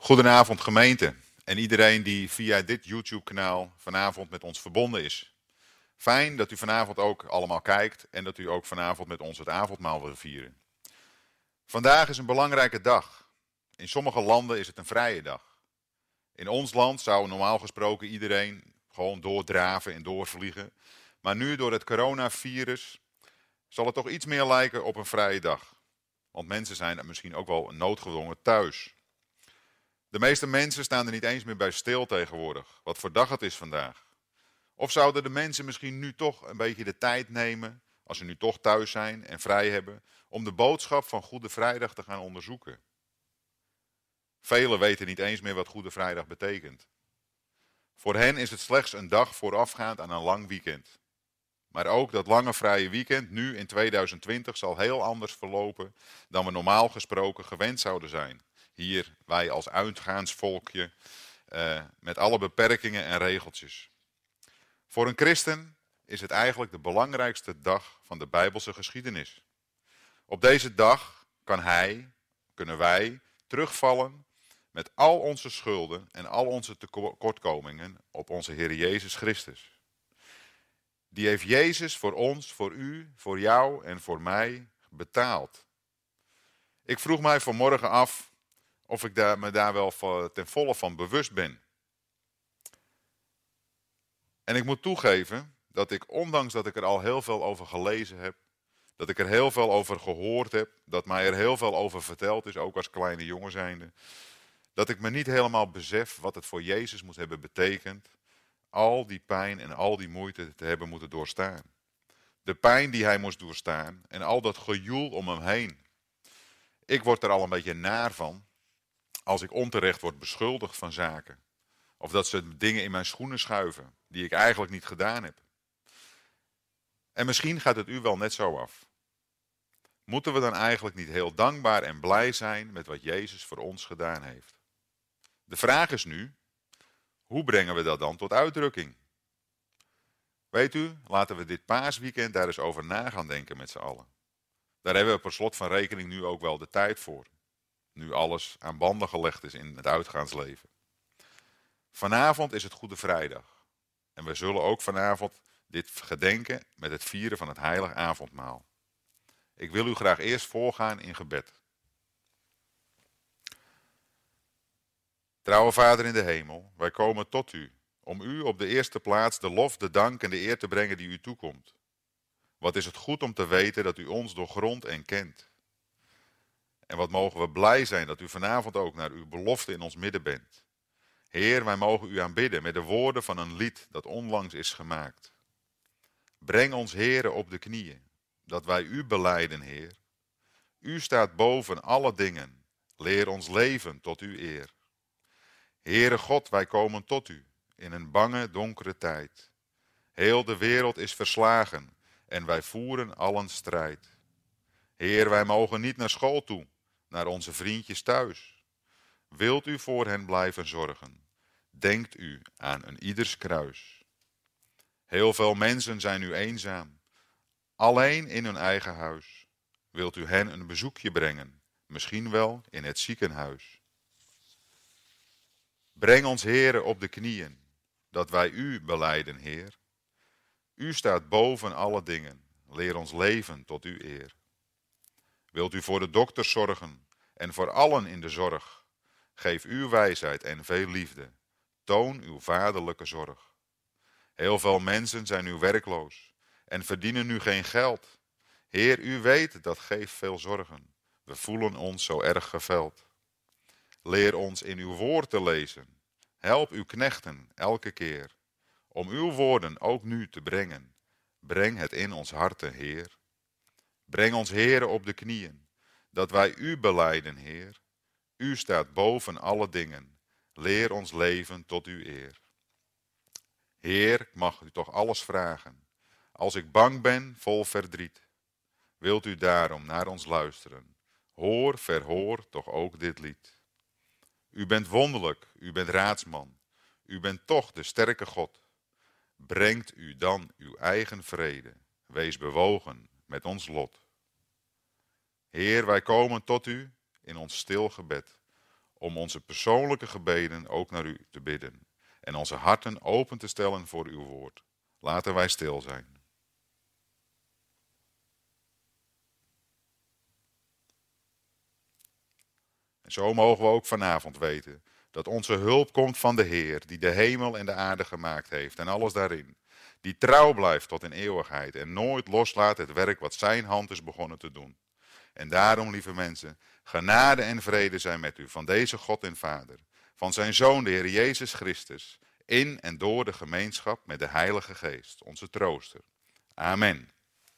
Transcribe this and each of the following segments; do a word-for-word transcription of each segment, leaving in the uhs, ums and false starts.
Goedenavond gemeente en iedereen die via dit YouTube-kanaal vanavond met ons verbonden is. Fijn dat u vanavond ook allemaal kijkt en dat u ook vanavond met ons het avondmaal wil vieren. Vandaag is een belangrijke dag. In sommige landen is het een vrije dag. In ons land zou normaal gesproken iedereen gewoon doordraven en doorvliegen. Maar nu door het coronavirus zal het toch iets meer lijken op een vrije dag. Want mensen zijn misschien ook wel noodgedwongen thuis. De meeste mensen staan er niet eens meer bij stil tegenwoordig, wat voor dag het is vandaag. Of zouden de mensen misschien nu toch een beetje de tijd nemen, als ze nu toch thuis zijn en vrij hebben, om de boodschap van Goede Vrijdag te gaan onderzoeken? Velen weten niet eens meer wat Goede Vrijdag betekent. Voor hen is het slechts een dag voorafgaand aan een lang weekend. Maar ook dat lange vrije weekend nu in tweeduizend twintig zal heel anders verlopen dan we normaal gesproken gewend zouden zijn. Hier, wij als uitgaansvolkje, uh, met alle beperkingen en regeltjes. Voor een christen is het eigenlijk de belangrijkste dag van de Bijbelse geschiedenis. Op deze dag kan hij, kunnen wij, terugvallen met al onze schulden en al onze tekortkomingen op onze Heer Jezus Christus. Die heeft Jezus voor ons, voor u, voor jou en voor mij betaald. Ik vroeg mij vanmorgen af of ik daar, me daar wel ten volle van bewust ben. En ik moet toegeven dat ik, ondanks dat ik er al heel veel over gelezen heb, dat ik er heel veel over gehoord heb, dat mij er heel veel over verteld is, ook als kleine jongen zijnde, dat ik me niet helemaal besef wat het voor Jezus moet hebben betekend, al die pijn en al die moeite te hebben moeten doorstaan. De pijn die hij moest doorstaan en al dat gejoel om hem heen. Ik word er al een beetje naar van als ik onterecht word beschuldigd van zaken. Of dat ze dingen in mijn schoenen schuiven die ik eigenlijk niet gedaan heb. En misschien gaat het u wel net zo af. Moeten we dan eigenlijk niet heel dankbaar en blij zijn met wat Jezus voor ons gedaan heeft? De vraag is nu, hoe brengen we dat dan tot uitdrukking? Weet u, laten we dit paasweekend daar eens over na gaan denken met z'n allen. Daar hebben we per slot van rekening nu ook wel de tijd voor. Nu alles aan banden gelegd is in het uitgaansleven. Vanavond is het Goede Vrijdag. En we zullen ook vanavond dit gedenken met het vieren van het heilig avondmaal. Ik wil u graag eerst voorgaan in gebed. Trouwe Vader in de hemel, wij komen tot u, om u op de eerste plaats de lof, de dank en de eer te brengen die u toekomt. Wat is het goed om te weten dat u ons doorgrondt en kent. En wat mogen we blij zijn dat u vanavond ook naar uw belofte in ons midden bent. Heer, wij mogen u aanbidden met de woorden van een lied dat onlangs is gemaakt. Breng ons, Heere, op de knieën, dat wij u belijden, Heer. U staat boven alle dingen, leer ons leven tot uw eer. Heere God, wij komen tot u in een bange, donkere tijd. Heel de wereld is verslagen en wij voeren allen strijd. Heer, wij mogen niet naar school toe, naar onze vriendjes thuis. Wilt u voor hen blijven zorgen? Denkt u aan een ieders kruis. Heel veel mensen zijn nu eenzaam, alleen in hun eigen huis. Wilt u hen een bezoekje brengen, misschien wel in het ziekenhuis. Breng ons, Heere, op de knieën, dat wij u belijden, Heer. U staat boven alle dingen, leer ons leven tot uw eer. Wilt u voor de dokters zorgen en voor allen in de zorg? Geef uw wijsheid en veel liefde, toon uw vaderlijke zorg. Heel veel mensen zijn nu werkloos en verdienen nu geen geld. Heer, u weet, dat geeft veel zorgen. We voelen ons zo erg geveld. Leer ons in uw woord te lezen. Help uw knechten elke keer, om uw woorden ook nu te brengen. Breng het in ons harten, Heer. Breng ons, Heere, op de knieën, dat wij u belijden, Heer. U staat boven alle dingen. Leer ons leven tot uw eer. Heer, ik mag u toch alles vragen. Als ik bang ben, vol verdriet, wilt u daarom naar ons luisteren. Hoor, verhoor toch ook dit lied. U bent wonderlijk, u bent raadsman. U bent toch de sterke God. Brengt u dan uw eigen vrede. Wees bewogen met ons lot. Heer, wij komen tot u in ons stil gebed, om onze persoonlijke gebeden ook naar u te bidden en onze harten open te stellen voor uw woord. Laten wij stil zijn. En zo mogen we ook vanavond weten dat onze hulp komt van de Heer, die de hemel en de aarde gemaakt heeft en alles daarin. Die trouw blijft tot in eeuwigheid en nooit loslaat het werk wat zijn hand is begonnen te doen. En daarom, lieve mensen, genade en vrede zijn met u van deze God en Vader, van zijn Zoon, de Heer Jezus Christus, in en door de gemeenschap met de Heilige Geest, onze trooster. Amen.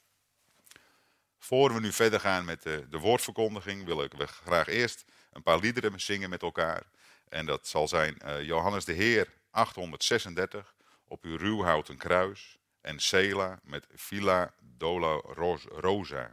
Voor we nu verder gaan met de, de woordverkondiging, wil ik we graag eerst een paar liederen zingen met elkaar. En dat zal zijn uh, Johannes de Heer achthonderdzesendertig, op uw ruwhouten kruis, en Sela met Villa Dolorosa.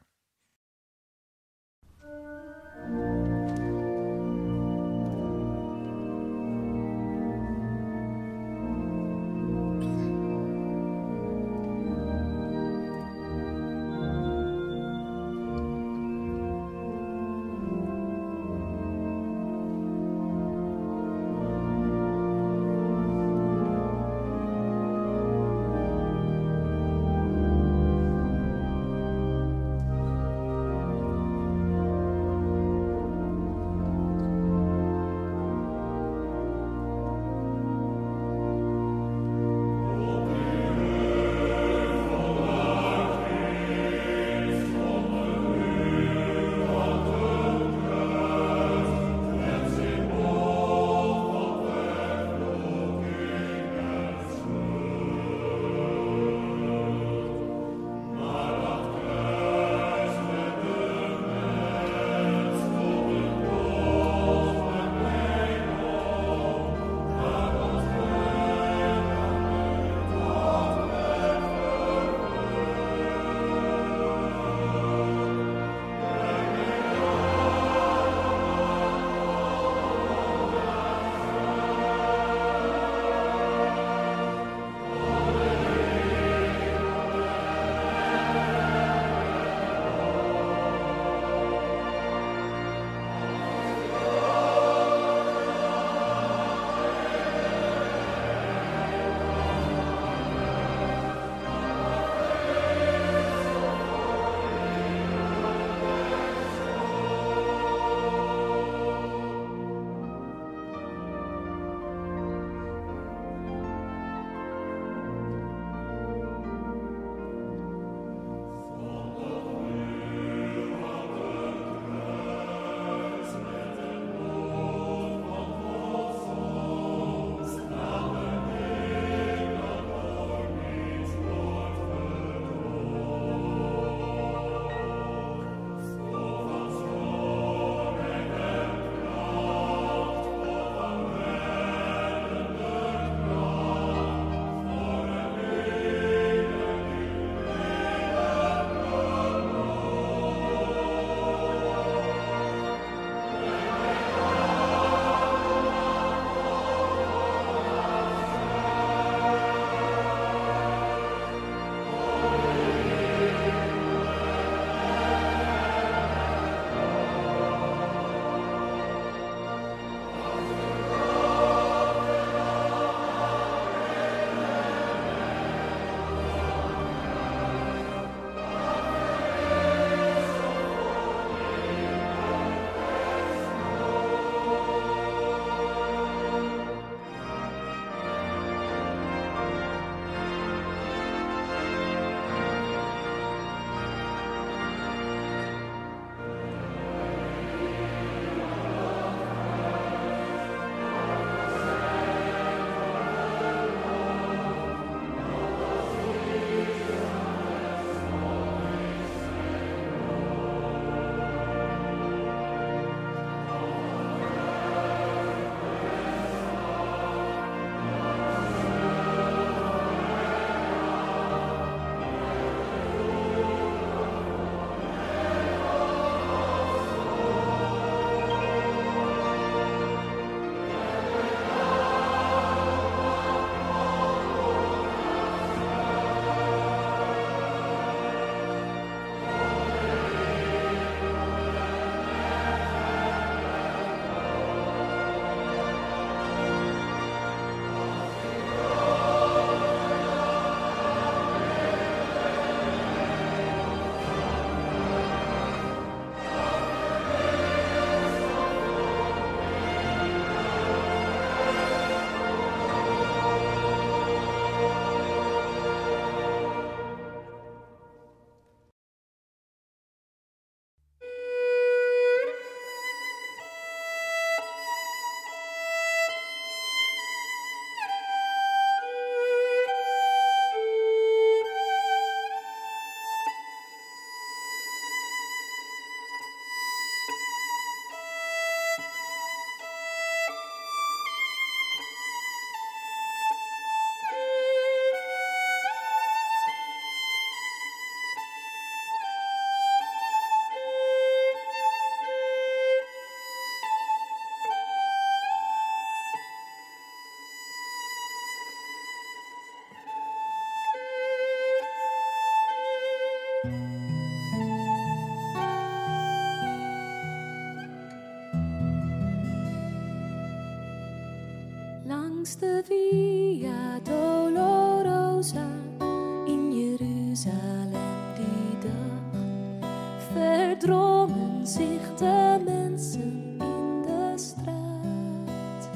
Langs de Via Dolorosa in Jeruzalem die dag verdrongen zich de mensen in de straat.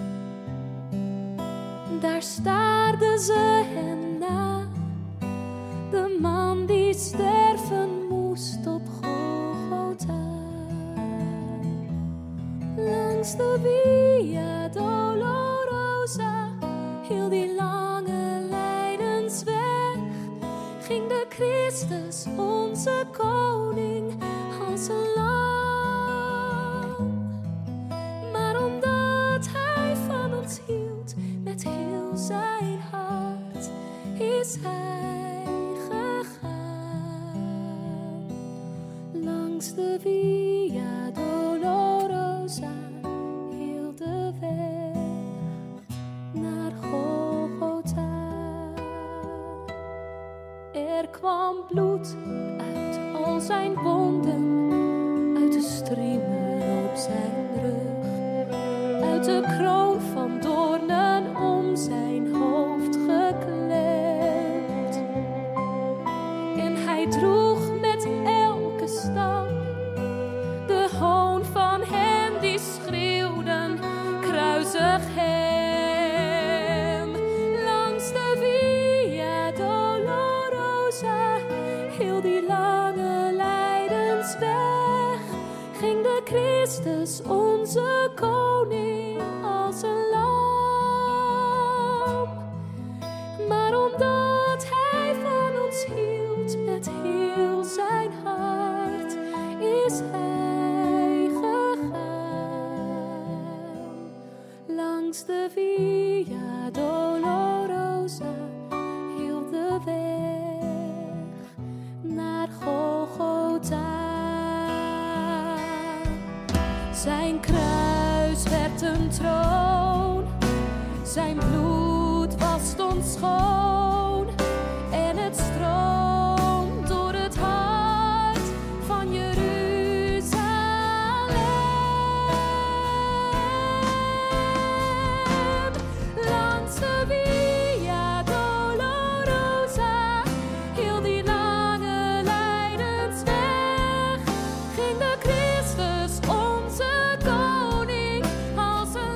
Daar staarden ze hem na, de man die sterven moest op Golgotha. Langs de Via Dolorosa, heel die lange lijdensweg, ging de Christus, onze koning, als een lam. Maar omdat hij van ons hield, met heel zijn hart, is hij gegaan. Langs de Via Dolorosa, heel de weg naar Golgotha. Er kwam bloed uit al zijn wonden, uit de striemen op zijn rug, uit de kroon van doornen om zijn hoofd geklemd. En hij droeg met elke stap de hoon van hen die schreeuwden, kruisig hem. Langs de Via Dolorosa, heel die lange lijdensweg, ging de Christus, onze koning, als een lam. Maar omdat hij van ons hield, met heel zijn hart, is hij gegaan. Langs de Via Dolorosa, heel de weg naar Golgotha. Zijn kruis werd een troon, zijn bloed was ons schoon, en het stroomt door het hart van Jeruzalem. Langs de Via Dolorosa, heel die lange lijdensweg, ging de Christus, onze koning, als een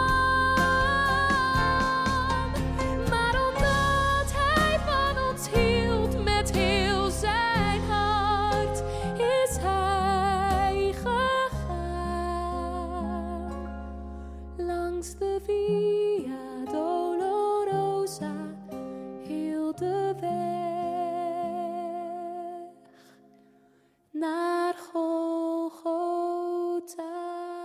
lam. Maar omdat hij van ons hield, met heel zijn hart, is hij gegaan. Langs de Via Dolorosa, heel de weg naar Golgotha.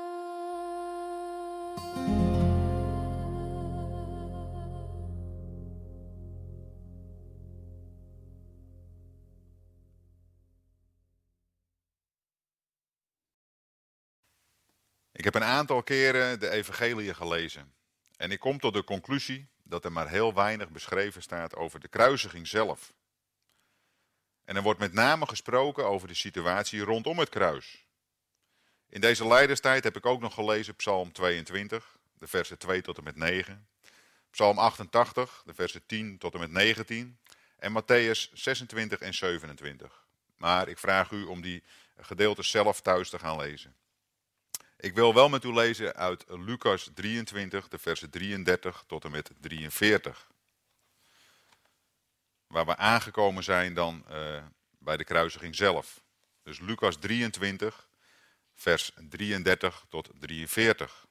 Ik heb een aantal keren de evangeliën gelezen. En ik kom tot de conclusie dat er maar heel weinig beschreven staat over de kruisiging zelf. En er wordt met name gesproken over de situatie rondom het kruis. In deze lijdenstijd heb ik ook nog gelezen Psalm tweeëntwintig, de versen twee tot en met negen. Psalm achtentachtig, de versen tien tot en met negentien. En Matthäus zesentwintig en zevenentwintig. Maar ik vraag u om die gedeeltes zelf thuis te gaan lezen. Ik wil wel met u lezen uit Lucas drieëntwintig, de versen drieëndertig tot en met drieënveertig. Waar we aangekomen zijn dan uh, bij de kruisiging zelf. Dus Lucas drieëntwintig, vers drieëndertig tot drieënveertig.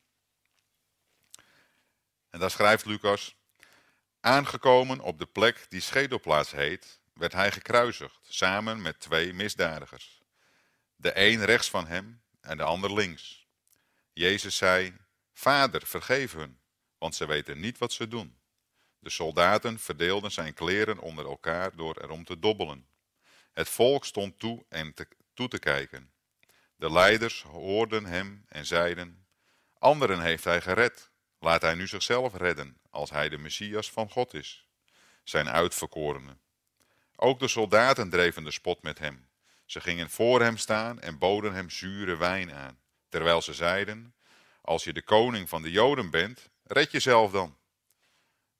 En daar schrijft Lucas: aangekomen op de plek die Schedelplaats heet, werd hij gekruisigd, samen met twee misdadigers. De een rechts van hem en de ander links. Jezus zei: Vader, vergeef hun, want ze weten niet wat ze doen. De soldaten verdeelden zijn kleren onder elkaar door erom te dobbelen. Het volk stond toe en te, toe te kijken. De leiders hoorden hem en zeiden: anderen heeft hij gered. Laat hij nu zichzelf redden, als hij de Messias van God is, zijn uitverkorene. Ook de soldaten dreven de spot met hem. Ze gingen voor hem staan en boden hem zure wijn aan, terwijl ze zeiden: als je de koning van de Joden bent, red jezelf dan.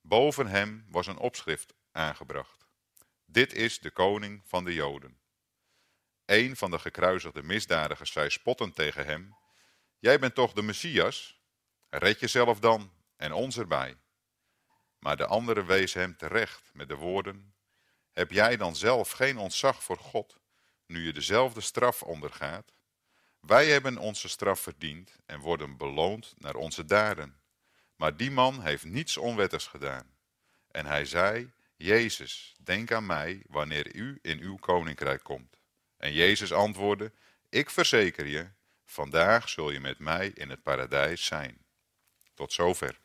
Boven hem was een opschrift aangebracht. Dit is de koning van de Joden. Een van de gekruisigde misdadigers zei spottend tegen hem: jij bent toch de Messias? Red jezelf dan en ons erbij. Maar de andere wees hem terecht met de woorden: heb jij dan zelf geen ontzag voor God, nu je dezelfde straf ondergaat? Wij hebben onze straf verdiend en worden beloond naar onze daden. Maar die man heeft niets onwettigs gedaan. En hij zei: Jezus, denk aan mij wanneer u in uw koninkrijk komt. En Jezus antwoordde: ik verzeker je, vandaag zul je met mij in het paradijs zijn. Tot zover.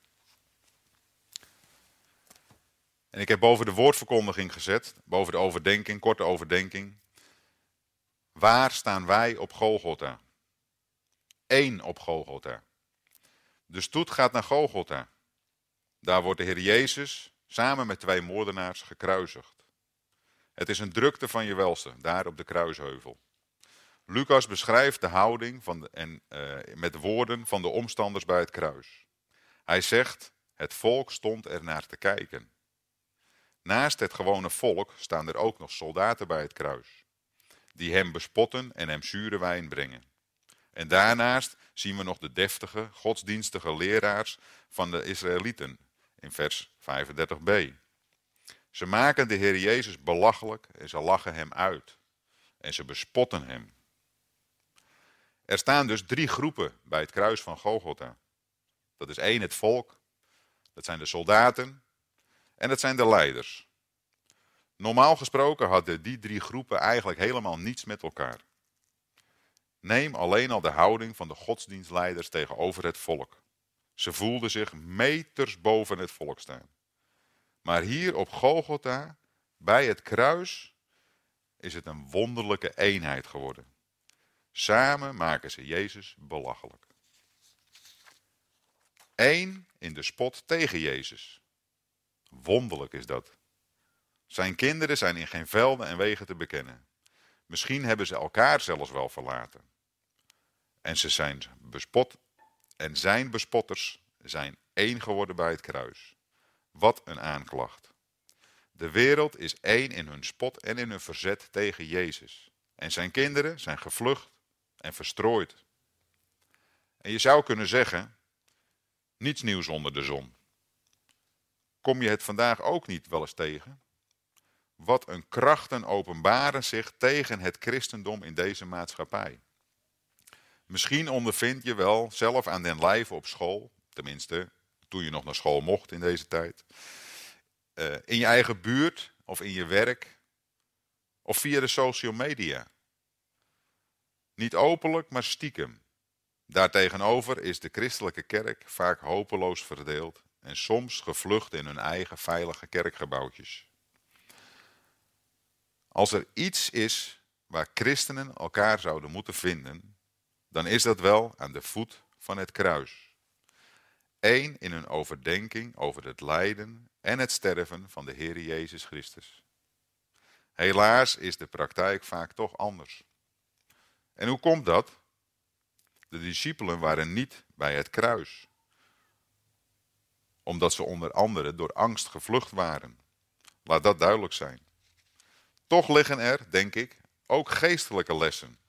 En ik heb boven de woordverkondiging gezet, boven de overdenking, korte overdenking. Waar staan wij op Golgotha? Eén op Golgotha. De stoet gaat naar Golgotha. Daar wordt de Heer Jezus samen met twee moordenaars gekruisigd. Het is een drukte van je welste, daar op de kruisheuvel. Lucas beschrijft de houding van de, en, uh, met woorden van de omstanders bij het kruis. Hij zegt: het volk stond er naar te kijken. Naast het gewone volk staan er ook nog soldaten bij het kruis, die hem bespotten en hem zure wijn brengen. En daarnaast zien we nog de deftige, godsdienstige leraars van de Israëlieten in vers vijfendertig b. Ze maken de Heer Jezus belachelijk en ze lachen hem uit. En ze bespotten hem. Er staan dus drie groepen bij het kruis van Golgotha. Dat is één, het volk. Dat zijn de soldaten. En dat zijn de leiders. Normaal gesproken hadden die drie groepen eigenlijk helemaal niets met elkaar. Neem alleen al de houding van de godsdienstleiders tegenover het volk. Ze voelden zich meters boven het volk staan. Maar hier op Golgotha, bij het kruis, is het een wonderlijke eenheid geworden. Samen maken ze Jezus belachelijk. Eén in de spot tegen Jezus. Wonderlijk is dat. Zijn kinderen zijn in geen velden en wegen te bekennen. Misschien hebben ze elkaar zelfs wel verlaten. En ze zijn bespot en zijn bespotters zijn één geworden bij het kruis. Wat een aanklacht. De wereld is één in hun spot en in hun verzet tegen Jezus. En zijn kinderen zijn gevlucht en verstrooid. En je zou kunnen zeggen: niets nieuws onder de zon. Kom je het vandaag ook niet wel eens tegen? Wat een krachten openbaren zich tegen het christendom in deze maatschappij. Misschien ondervind je wel zelf aan den lijve op school, tenminste toen je nog naar school mocht in deze tijd, uh, in je eigen buurt of in je werk of via de social media. Niet openlijk, maar stiekem. Daartegenover is de christelijke kerk vaak hopeloos verdeeld en soms gevlucht in hun eigen veilige kerkgebouwtjes. Als er iets is waar christenen elkaar zouden moeten vinden, dan is dat wel aan de voet van het kruis. Eén in hun overdenking over het lijden en het sterven van de Heer Jezus Christus. Helaas is de praktijk vaak toch anders. En hoe komt dat? De discipelen waren niet bij het kruis, omdat ze onder andere door angst gevlucht waren. Laat dat duidelijk zijn. Toch liggen er, denk ik, ook geestelijke lessen.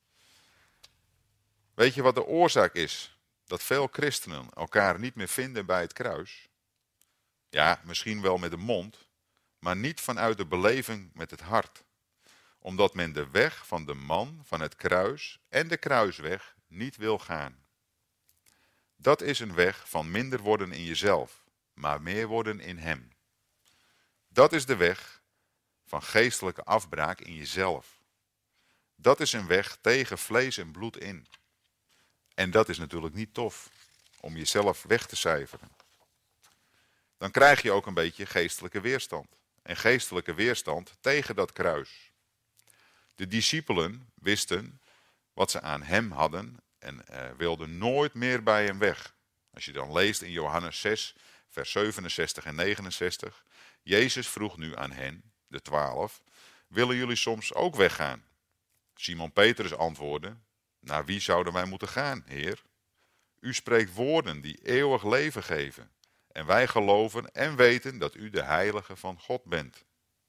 Weet je wat de oorzaak is dat veel christenen elkaar niet meer vinden bij het kruis? Ja, misschien wel met de mond, maar niet vanuit de beleving met het hart. Omdat men de weg van de man van het kruis en de kruisweg niet wil gaan. Dat is een weg van minder worden in jezelf, maar meer worden in hem. Dat is de weg van geestelijke afbraak in jezelf. Dat is een weg tegen vlees en bloed in. En dat is natuurlijk niet tof, om jezelf weg te cijferen. Dan krijg je ook een beetje geestelijke weerstand. En geestelijke weerstand tegen dat kruis. De discipelen wisten wat ze aan hem hadden en uh, wilden nooit meer bij hem weg. Als je dan leest in Johannes zes, vers zevenenzestig en negenenzestig. Jezus vroeg nu aan hen, de twaalf, willen jullie soms ook weggaan? Simon Petrus antwoordde, naar wie zouden wij moeten gaan, Heer? U spreekt woorden die eeuwig leven geven. En wij geloven en weten dat u de heilige van God bent.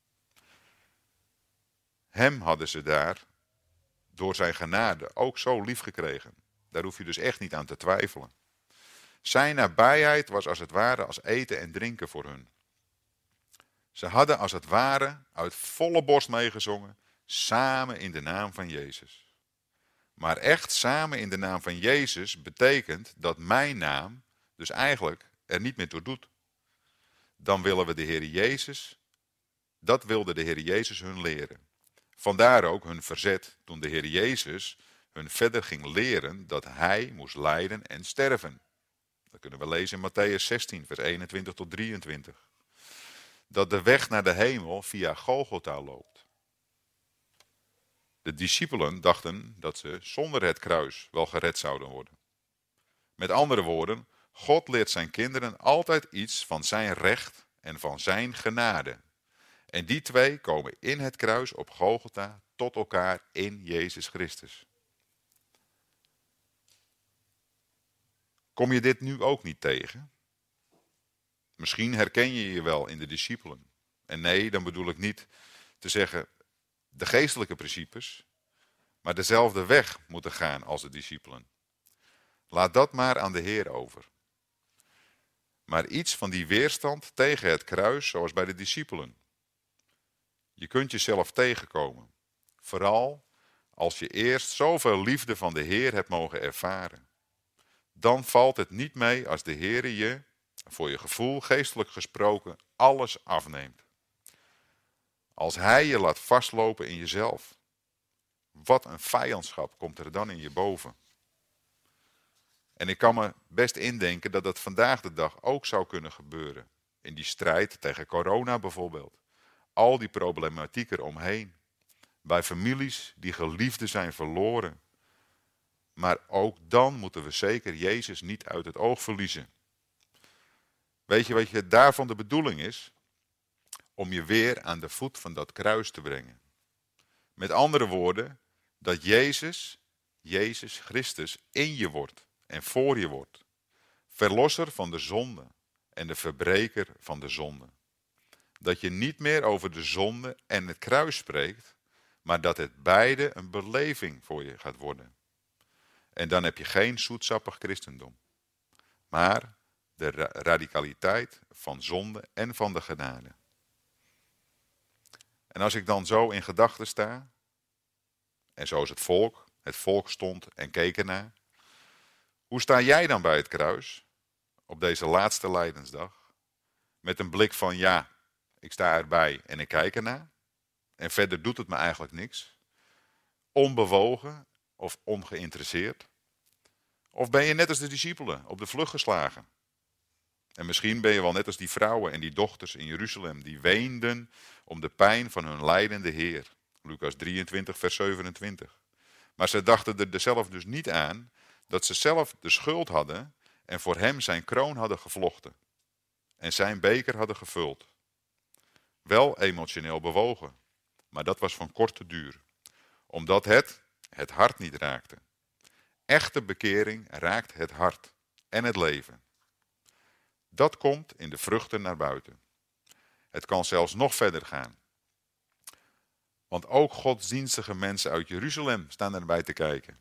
Hem hadden ze daar door zijn genade ook zo lief gekregen. Daar hoef je dus echt niet aan te twijfelen. Zijn nabijheid was als het ware als eten en drinken voor hun. Ze hadden als het ware uit volle borst meegezongen, samen in de naam van Jezus. Maar echt samen in de naam van Jezus betekent dat mijn naam dus eigenlijk er niet meer toe doet. Dan willen we de Heer Jezus, dat wilde de Heer Jezus hun leren. Vandaar ook hun verzet toen de Heer Jezus hun verder ging leren dat hij moest lijden en sterven. Dat kunnen we lezen in Matthäus zestien, vers eenentwintig tot drieëntwintig. Dat de weg naar de hemel via Golgotha loopt. De discipelen dachten dat ze zonder het kruis wel gered zouden worden. Met andere woorden, God leert zijn kinderen altijd iets van zijn recht en van zijn genade. En die twee komen in het kruis op Golgotha tot elkaar in Jezus Christus. Kom je dit nu ook niet tegen? Misschien herken je je wel in de discipelen. En nee, dan bedoel ik niet te zeggen de geestelijke principes, maar dezelfde weg moeten gaan als de discipelen. Laat dat maar aan de Heer over. Maar iets van die weerstand tegen het kruis, zoals bij de discipelen. Je kunt jezelf tegenkomen. Vooral als je eerst zoveel liefde van de Heer hebt mogen ervaren. Dan valt het niet mee als de Heer je, voor je gevoel geestelijk gesproken, alles afneemt. Als Hij je laat vastlopen in jezelf. Wat een vijandschap komt er dan in je boven. En ik kan me best indenken dat dat vandaag de dag ook zou kunnen gebeuren. In die strijd tegen corona bijvoorbeeld. Al die problematiek eromheen. Bij families die geliefden zijn verloren. Maar ook dan moeten we zeker Jezus niet uit het oog verliezen. Weet je wat je daarvan de bedoeling is? Om je weer aan de voet van dat kruis te brengen. Met andere woorden, dat Jezus, Jezus Christus, in je wordt en voor je wordt. Verlosser van de zonde en de verbreker van de zonde. Dat je niet meer over de zonde en het kruis spreekt, maar dat het beide een beleving voor je gaat worden. En dan heb je geen zoetsappig christendom, maar de ra- radicaliteit van zonde en van de genade. En als ik dan zo in gedachten sta, en zo is het volk, het volk stond en keek ernaar. Hoe sta jij dan bij het kruis, op deze laatste lijdensdag? Met een blik van ja, ik sta erbij en ik kijk ernaar. En verder doet het me eigenlijk niks. Onbewogen of ongeïnteresseerd. Of ben je net als de discipelen op de vlucht geslagen? En misschien ben je wel net als die vrouwen en die dochters in Jeruzalem die weenden om de pijn van hun lijdende Heer. Lucas drieëntwintig, vers zevenentwintig. Maar ze dachten er zelf dus niet aan dat ze zelf de schuld hadden en voor hem zijn kroon hadden gevlochten. En zijn beker hadden gevuld. Wel emotioneel bewogen, maar dat was van korte duur. Omdat het het hart niet raakte. Echte bekering raakt het hart en het leven. Dat komt in de vruchten naar buiten. Het kan zelfs nog verder gaan. Want ook godsdienstige mensen uit Jeruzalem staan erbij te kijken.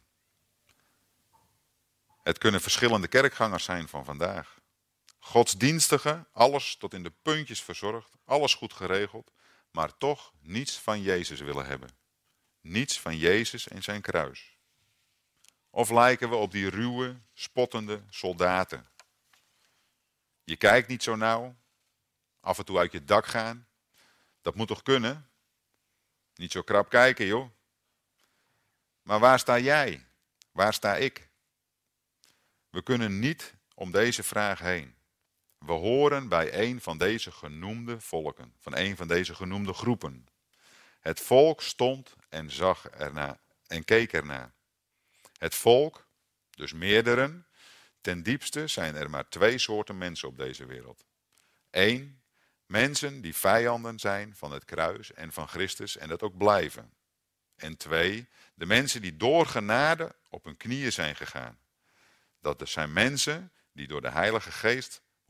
Het kunnen verschillende kerkgangers zijn van vandaag. Godsdienstige, alles tot in de puntjes verzorgd, alles goed geregeld, maar toch niets van Jezus willen hebben. Niets van Jezus en zijn kruis. Of lijken we op die ruwe, spottende soldaten. Je kijkt niet zo nauw, af en toe uit je dak gaan. Dat moet toch kunnen? Niet zo krap kijken, joh. Maar waar sta jij? Waar sta ik? We kunnen niet om deze vraag heen. We horen bij een van deze genoemde volken, van een van deze genoemde groepen. Het volk stond en zag ernaar en keek ernaar. Het volk, dus meerderen, ten diepste zijn er maar twee soorten mensen op deze wereld. Eén, mensen die vijanden zijn van het kruis en van Christus en dat ook blijven. En twee, de mensen die door genade op hun knieën zijn gegaan. Dat er zijn mensen die door de Heilige Geest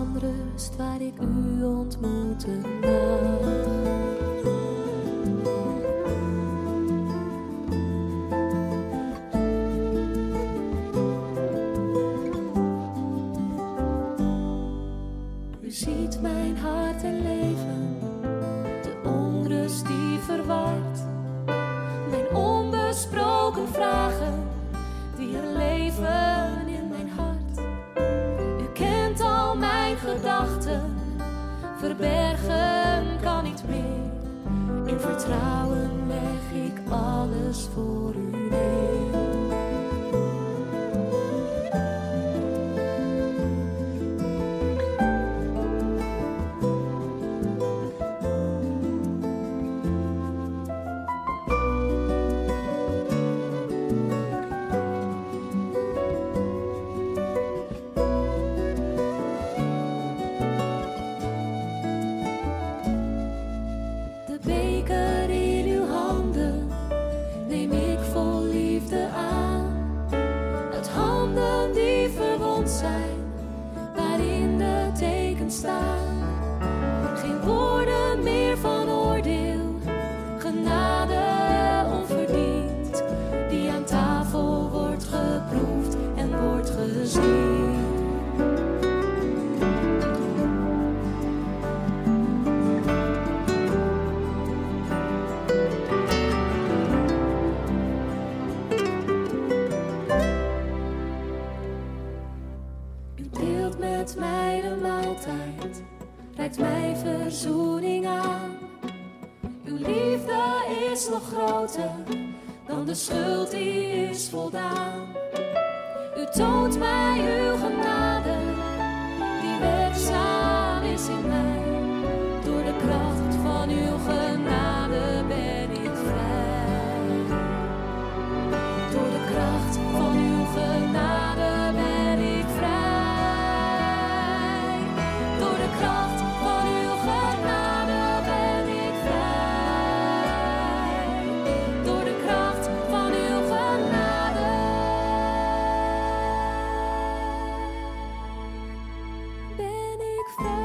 van rust waar ik u ontmoeten mag. U ziet mijn hart en leven, de onrust die verwart, mijn onbesproken vragen die er leven in mijn hart. U kent al mijn gedachten, verbergen kan niet meer. In vertrouwen leg ik alles voor u neer. Geen woorden meer van oordeel, genade onverdiend, die aan tafel wordt geproefd en wordt gezien. U deelt met mij de maaltijd, reikt mij verzoening aan. Uw liefde is nog groter dan de schuld die is voldaan. U toont mij uw genade, die werkzaam is in mij. Door de kracht van uw genade ben ik vrij. Door de kracht van uw genade ben ik vrij. Door de kracht van uw genade ben ik vrij. Door de kracht van uw genade ben ik vrij.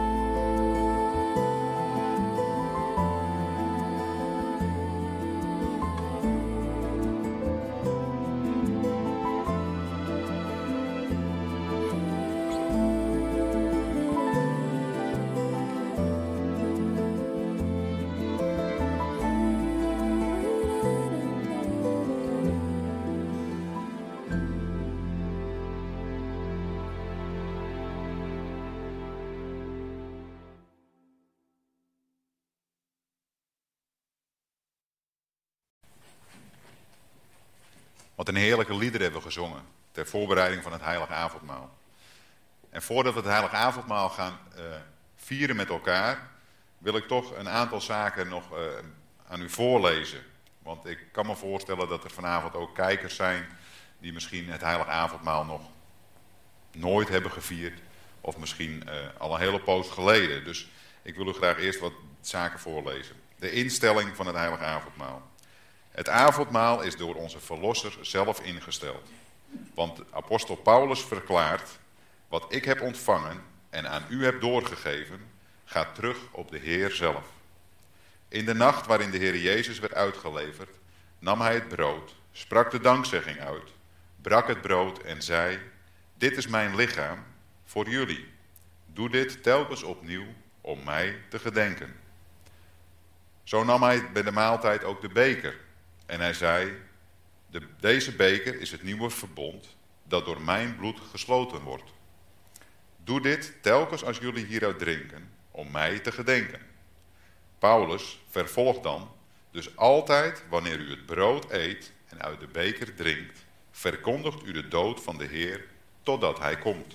Wat een heerlijke liederen hebben we gezongen ter voorbereiding van het Heilige Avondmaal. En voordat we het Heilige Avondmaal gaan uh, vieren met elkaar, wil ik toch een aantal zaken nog uh, aan u voorlezen. Want ik kan me voorstellen dat er vanavond ook kijkers zijn die misschien het Heilige Avondmaal nog nooit hebben gevierd. Of misschien uh, al een hele poos geleden. Dus ik wil u graag eerst wat zaken voorlezen. De instelling van het Heilige Avondmaal. Het avondmaal is door onze Verlosser zelf ingesteld. Want apostel Paulus verklaart, wat ik heb ontvangen en aan u heb doorgegeven, gaat terug op de Heer zelf. In de nacht waarin de Heer Jezus werd uitgeleverd, nam hij het brood, sprak de dankzegging uit, brak het brood en zei, dit is mijn lichaam voor jullie. Doe dit telkens opnieuw om mij te gedenken. Zo nam hij bij de maaltijd ook de beker. En hij zei, de, deze beker is het nieuwe verbond dat door mijn bloed gesloten wordt. Doe dit telkens als jullie hieruit drinken, om mij te gedenken. Paulus vervolgt dan, dus altijd wanneer u het brood eet en uit de beker drinkt, verkondigt u de dood van de Heer totdat hij komt.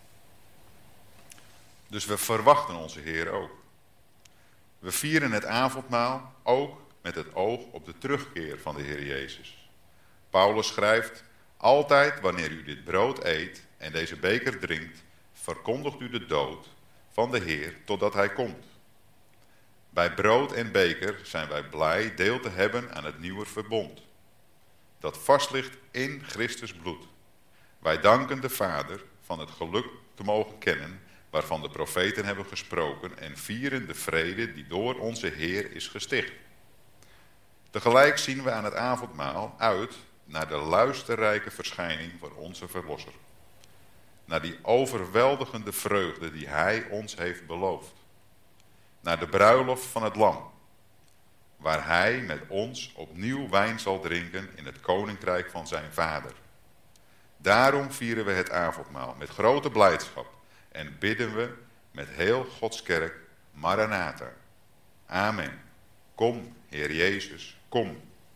Dus we verwachten onze Heer ook. We vieren het avondmaal ook met het oog op de terugkeer van de Heer Jezus. Paulus schrijft, altijd wanneer u dit brood eet en deze beker drinkt, verkondigt u de dood van de Heer totdat hij komt. Bij brood en beker zijn wij blij deel te hebben aan het nieuwe verbond, dat vast ligt in Christus bloed. Wij danken de Vader van het geluk te mogen kennen waarvan de profeten hebben gesproken, en vieren de vrede die door onze Heer is gesticht. Tegelijk zien we aan het avondmaal uit naar de luisterrijke verschijning van onze Verlosser. Naar die overweldigende vreugde die Hij ons heeft beloofd. Naar de bruiloft van het Lam, waar Hij met ons opnieuw wijn zal drinken in het koninkrijk van zijn Vader. Daarom vieren we het avondmaal met grote blijdschap en bidden we met heel Gods kerk, Maranatha. Amen. Kom, Heer Jezus, kom.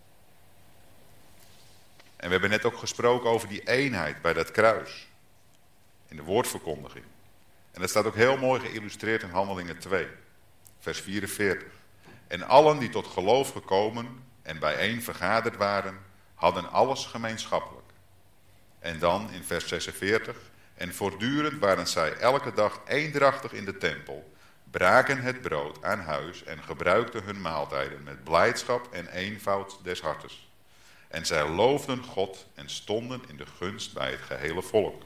En we hebben net ook gesproken over die eenheid bij dat kruis. In de woordverkondiging. En dat staat ook heel mooi geïllustreerd in Handelingen twee, vers vierenveertig. En allen die tot geloof gekomen en bijeen vergaderd waren, hadden alles gemeenschappelijk. En dan in vers zesenveertig. En voortdurend waren zij elke dag eendrachtig in de tempel, braken het brood aan huis en gebruikten hun maaltijden met blijdschap en eenvoud des hartes. En zij loofden God en stonden in de gunst bij het gehele volk.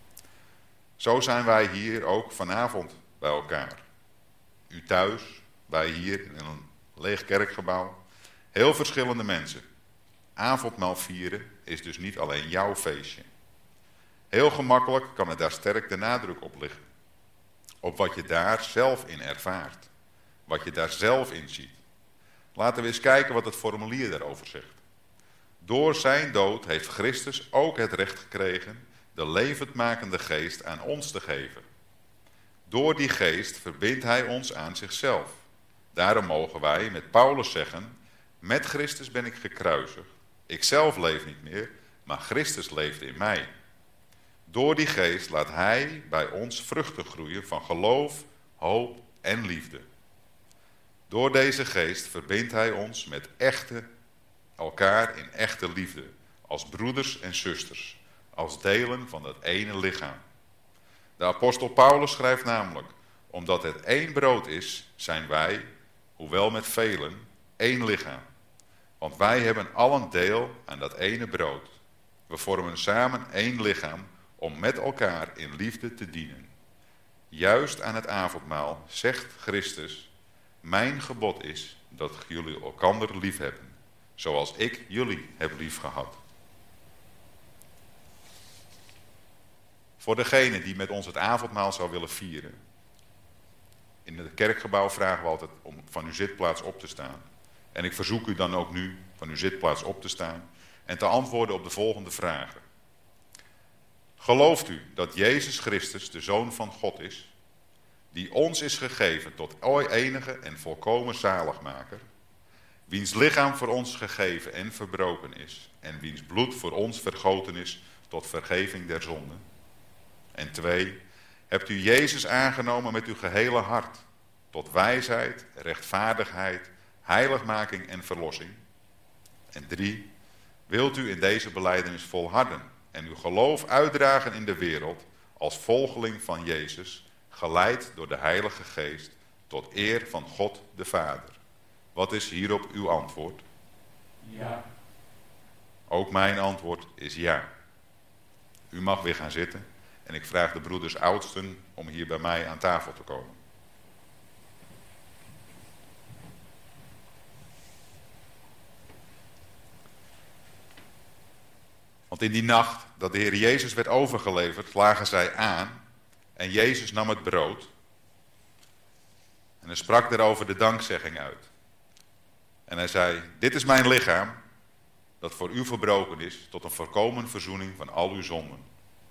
Zo zijn wij hier ook vanavond bij elkaar. U thuis, wij hier in een leeg kerkgebouw. Heel verschillende mensen. Avondmaal vieren is dus niet alleen jouw feestje. Heel gemakkelijk kan het daar sterk de nadruk op liggen. Op wat je daar zelf in ervaart. Wat je daar zelf in ziet. Laten we eens kijken wat het formulier daarover zegt. Door zijn dood heeft Christus ook het recht gekregen de levendmakende geest aan ons te geven. Door die geest verbindt hij ons aan zichzelf. Daarom mogen wij met Paulus zeggen, met Christus ben ik gekruisigd. Ik zelf leef niet meer, maar Christus leeft in mij. Door die geest laat hij bij ons vruchten groeien van geloof, hoop en liefde. Door deze geest verbindt hij ons met echte, elkaar in echte liefde, als broeders en zusters, als delen van dat ene lichaam. De apostel Paulus schrijft namelijk, omdat het één brood is, zijn wij, hoewel met velen, één lichaam. Want wij hebben allen deel aan dat ene brood. We vormen samen één lichaam om met elkaar in liefde te dienen. Juist aan het avondmaal zegt Christus, mijn gebod is dat jullie elkander lief hebben, zoals ik jullie heb lief gehad. Voor degene die met ons het avondmaal zou willen vieren. In het kerkgebouw vragen we altijd om van uw zitplaats op te staan. En ik verzoek u dan ook nu van uw zitplaats op te staan en te antwoorden op de volgende vragen. Gelooft u dat Jezus Christus de Zoon van God is, die ons is gegeven tot enige en volkomen zaligmaker, wiens lichaam voor ons gegeven en verbroken is en wiens bloed voor ons vergoten is tot vergeving der zonden? En twee, hebt u Jezus aangenomen met uw gehele hart, tot wijsheid, rechtvaardigheid, heiligmaking en verlossing? En drie, wilt u in deze belijdenis volharden en uw geloof uitdragen in de wereld als volgeling van Jezus, geleid door de Heilige Geest, tot eer van God de Vader? Wat is hierop uw antwoord? Ja. Ook mijn antwoord is ja. U mag weer gaan zitten. En ik vraag de broeders oudsten om hier bij mij aan tafel te komen. Want in die nacht dat de Heer Jezus werd overgeleverd, lagen zij aan en Jezus nam het brood. En hij sprak daarover de dankzegging uit. En hij zei, dit is mijn lichaam, dat voor u verbroken is, tot een volkomen verzoening van al uw zonden.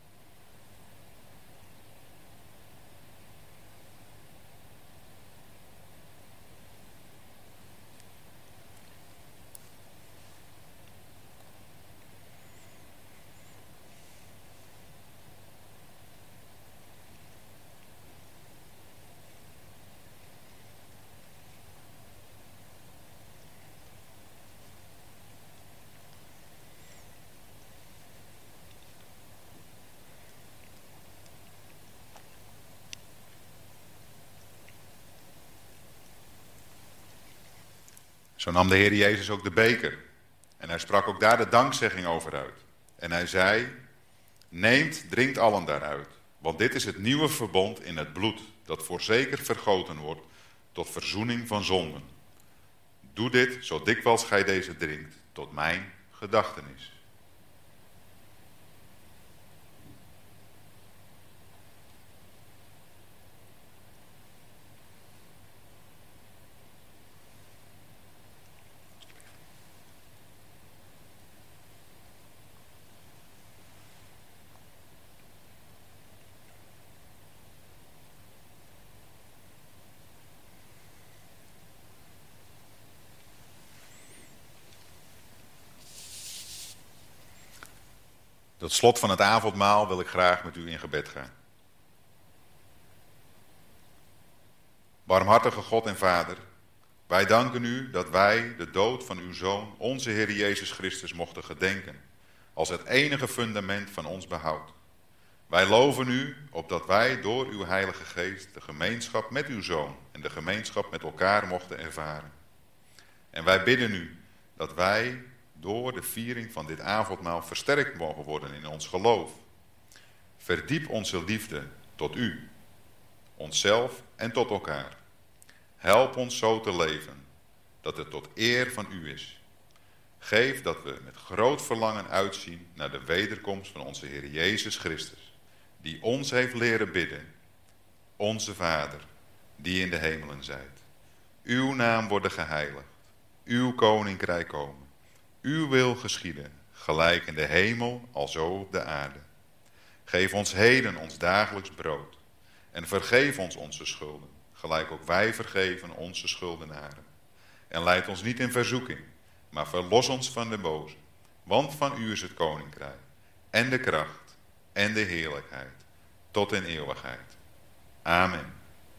Zo nam de Heer Jezus ook de beker. En hij sprak ook daar de dankzegging over uit. En hij zei, neemt, drinkt allen daaruit. Want dit is het nieuwe verbond in het bloed, dat voorzeker vergoten wordt tot verzoening van zonden. Doe dit, zo dikwijls gij deze drinkt, tot mijn gedachtenis. Tot slot van het avondmaal wil ik graag met u in gebed gaan. Barmhartige God en Vader, wij danken u dat wij de dood van uw Zoon, onze Heer Jezus Christus, mochten gedenken, als het enige fundament van ons behoud. Wij loven u opdat wij door uw Heilige Geest de gemeenschap met uw Zoon en de gemeenschap met elkaar mochten ervaren. En wij bidden u dat wij door de viering van dit avondmaal versterkt mogen worden in ons geloof. Verdiep onze liefde tot u, onszelf en tot elkaar. Help ons zo te leven, dat het tot eer van u is. Geef dat we met groot verlangen uitzien naar de wederkomst van onze Heer Jezus Christus, die ons heeft leren bidden. Onze Vader, die in de hemelen zijt. Uw naam worden geheiligd, uw koninkrijk komen. Uw wil geschieden, gelijk in de hemel, alzo op de aarde. Geef ons heden ons dagelijks brood. En vergeef ons onze schulden, gelijk ook wij vergeven onze schuldenaren. En leid ons niet in verzoeking, maar verlos ons van de boze. Want van u is het koninkrijk, en de kracht, en de heerlijkheid, tot in eeuwigheid. Amen.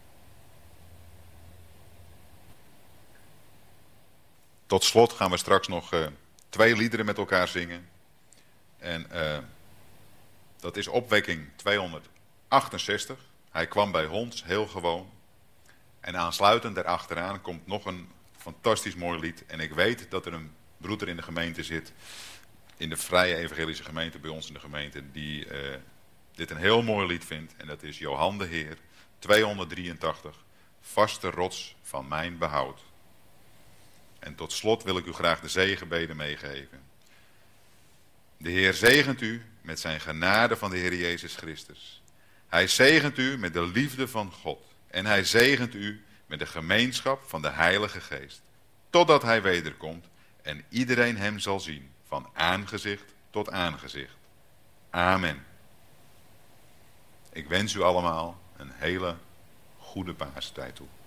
Tot slot gaan we straks nog uh, twee liederen met elkaar zingen. En uh, dat is opwekking tweehonderdachtenzestig. Hij kwam bij ons, heel gewoon. En aansluitend daarachteraan komt nog een fantastisch mooi lied. En ik weet dat er een broeder in de gemeente zit, in de Vrije Evangelische Gemeente bij ons in de gemeente, die uh, dit een heel mooi lied vindt. En dat is Johan de Heer, tweehonderddrieëntachtig, vaste rots van mijn behoud. En tot slot wil ik u graag de zegenbeden meegeven. De Heer zegent u met zijn genade van de Heer Jezus Christus. Hij zegent u met de liefde van God. En hij zegent u met de gemeenschap van de Heilige Geest. Totdat hij wederkomt en iedereen hem zal zien, van aangezicht tot aangezicht. Amen. Ik wens u allemaal een hele goede Paastijd toe.